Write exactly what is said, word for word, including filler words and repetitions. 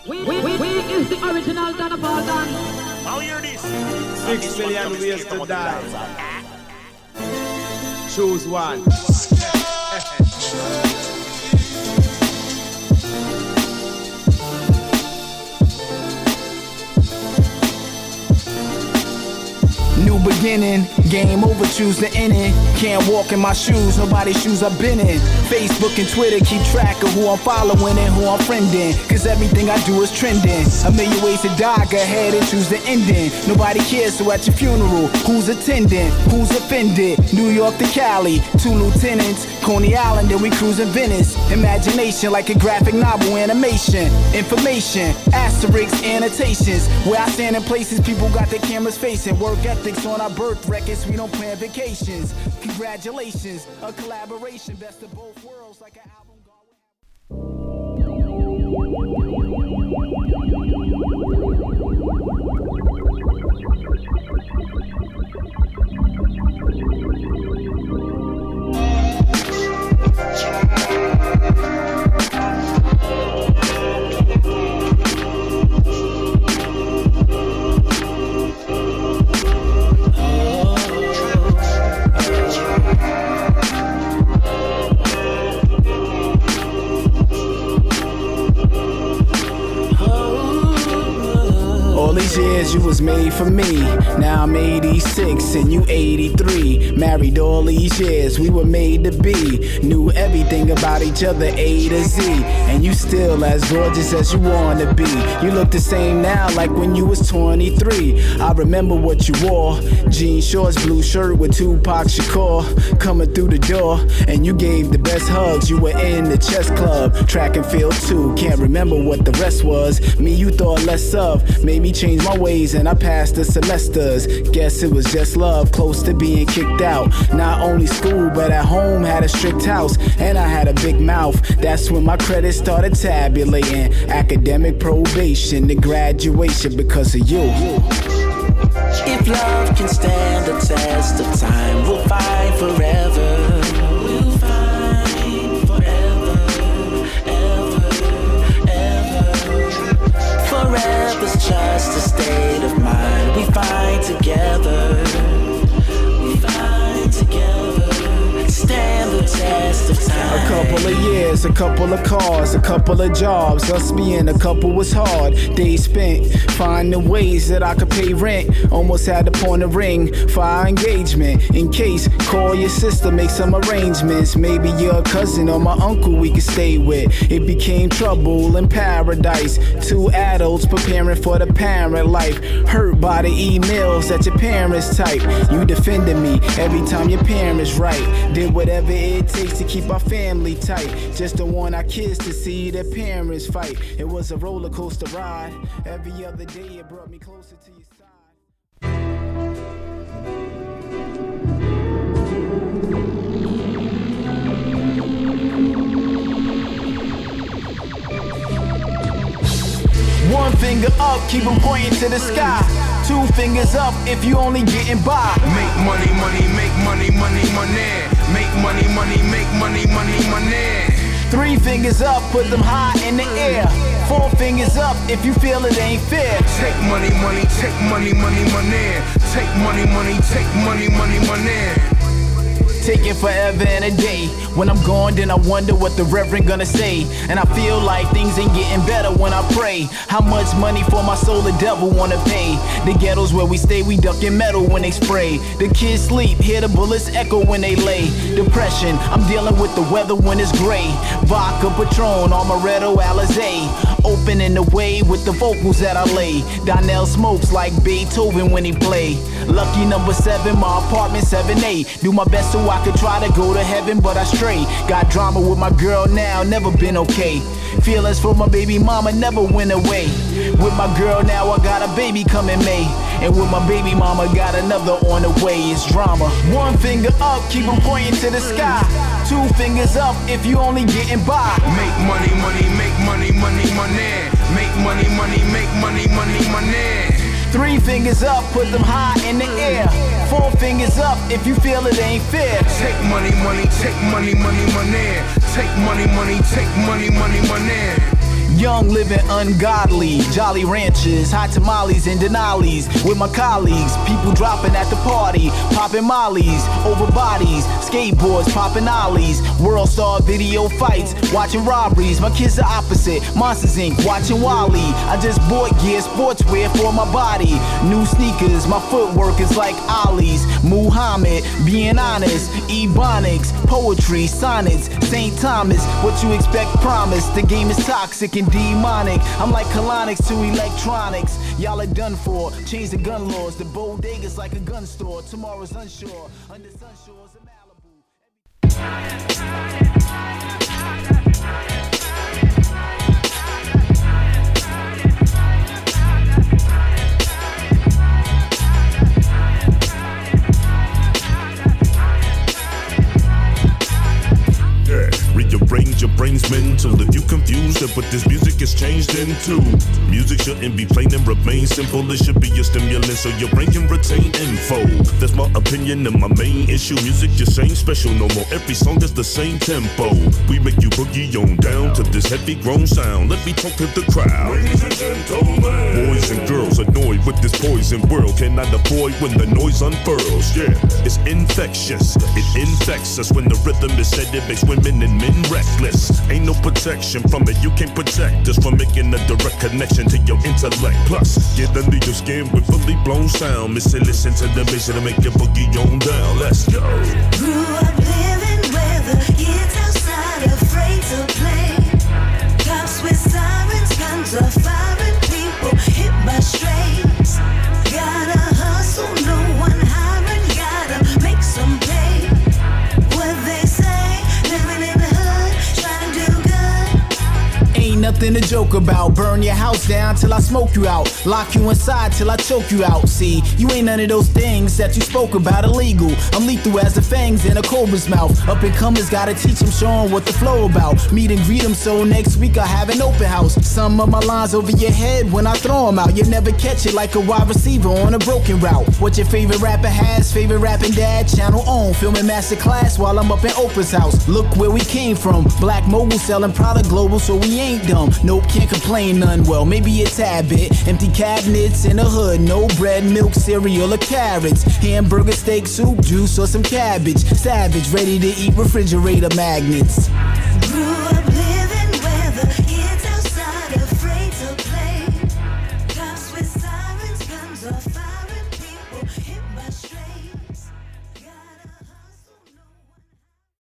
We, we, we, we is the original Donna Falcon. How hear this? Six million ways to die. Choose one. New beginning, game over, choose the inning. Can't walk in my shoes, nobody's shoes I've been in. Facebook and Twitter keep track of who I'm following and who I'm friending. Cause everything I do is trending. A million ways to die, go ahead and choose the ending. Nobody cares, so at your funeral, who's attending? Who's offended? New York to Cali, two lieutenants. Coney Island, then we cruise in Venice. Imagination like a graphic novel animation. Information, asterisks, annotations. Where I stand in places people got their cameras facing. Work ethics on our birth records, we don't plan vacations. Congratulations, a collaboration, best of both worlds like an album. All these years you was made for me. Now I'm eighty-six and you eighty-three. Married all these years, we were made to be. Knew everything about each other, A to Z. And you still as gorgeous as you wanna be. You look the same now like when you was twenty-three. I remember what you wore. Jean shorts, blue shirt with Tupac Shakur. Coming through the door, and you gave the best hugs. You were in the chess club, track and field too. Can't remember what the rest was. Me you thought less of. Made me change my ways and I passed the semesters. Guess it was just love, close to being kicked out. Not only school but at home had a strict house. And I had a big mouth. That's when my credit started tabulating. Academic probation to graduation because of you. If love can stand the test of time, we'll fight forever. We'll fight forever, ever, ever. Forever's just a state of mind. We fight together. We fight together. Stand the test of time. A couple of years, a couple of cars, a couple of jobs. Us being a couple was hard. Days spent finding ways that I could pay rent. Almost had to pawn a ring for our engagement. In case, call your sister, make some arrangements. Maybe your cousin or my uncle we could stay with. It became trouble in paradise. Two adults preparing for the parent life. Hurt by the emails that your parents type. You defended me every time your parents right. Did whatever it takes to keep our family tight. Just don't want our kids to see their parents fight. It was a roller coaster ride. Every other day it brought me closer to your side. One finger up, keep them pointing to the sky. Two fingers up if you only getting by. Make money, money, make money, money, money. Make money, money, make money, money, money. Three fingers up, put them high in the air. Four fingers up if you feel it ain't fair. Take money, money, take money, money, money. Take money, money, take money, money, money. Taking forever and a day. When I'm gone, then I wonder what the Reverend gonna say. And I feel like things ain't getting better when I pray. How much money for my soul the devil wanna pay? The ghettos where we stay, we ducking metal when they spray. The kids sleep, hear the bullets echo when they lay. Depression, I'm dealing with the weather when it's gray. Vodka, Patron, Amaretto, Alizé. Opening the way with the vocals that I lay. Donnell smokes like Beethoven when he play. Lucky number seven, my apartment seven A. Do my best so I could try to go to heaven, but I stray. Got drama with my girl now, never been okay. Feelings for my baby mama never went away. With my girl now, I got a baby coming May. And with my baby mama, got another on the way. It's drama. One finger up, keep them pointing to the sky. Two fingers up if you only getting by. Make money, money, make money, money, money. Make money, money, make money, money, money. Three fingers up, put them high in the air. Four fingers up if you feel it ain't fair. Take money, money, take money, money, money. Take money, money, take money, money, money. Young, living ungodly. Jolly ranchers, hot tamales and Denali's. With my colleagues, people dropping at the party. Popping mollies, over bodies. Skateboards, popping ollies. World star video fights. Watching robberies, my kids are opposite. Monsters Incorporated, watching Wally. I just bought gear, sportswear for my body. New sneakers, my footwork is like Ollie's. Muhammad, being honest. Ebonics, poetry, sonnets. Saint Thomas, what you expect, promise. The game is toxic and demonic. I'm like colonics to electronics. Y'all are done for. Change the gun laws. The bodega's like a gun store. Tomorrow's unsure. Under sunshores of Malibu. Rearrange your brain's mental. If you confused at what this music is changed into, music shouldn't be plain and remain simple. It should be a stimulant so your brain can retain info. That's my opinion and my main issue. Music just ain't special no more. Every song is the same tempo. We make you boogie on down to this heavy grown sound. Let me talk to the crowd. Ladies and gentlemen, boys and girls annoyed with this poison world cannot avoid when the noise unfurls. Yeah, it's infectious. It infects us when the rhythm is said. It makes women and men reckless. Ain't no protection from it. You can't protect us from making a direct connection to your intellect. Plus, get under your skin with fully blown sound. Miss it, listen to the bass to make your boogie on down. Let's go. Grew up living where the kids outside afraid to play. Cops with sirens, guns are firing. People hit by strays. Gotta hustle, no one hiring. Gotta make some pay. What they say, living in the hood, trying to do good. Ain't nothing to joke about. Burn your house down till I smoke you out. Lock you inside till I choke you out. See, you ain't none of those things that you spoke about illegal. I'm lethal as the fangs in a cobra's mouth. Up and comers gotta teach them, show 'em what the flow about. Meet and greet 'em, so next week I have an open house. Some of my lines over your head when I throw 'em out. You never catch it like a wide receiver on a broken route. What your favorite rapper has, favorite rapping dad, channel on. Filming master class while I'm up in Oprah's house. Look where we came from. Black mogul selling product global, so we ain't dumb. Nope, can't complain none. Well, maybe a tad bit. Empty cabinets in the hood. No bread, milk, cereal, or carrots. Hamburger, steak, soup, juice, or some cabbage. Savage, ready to eat refrigerator magnets. Grew up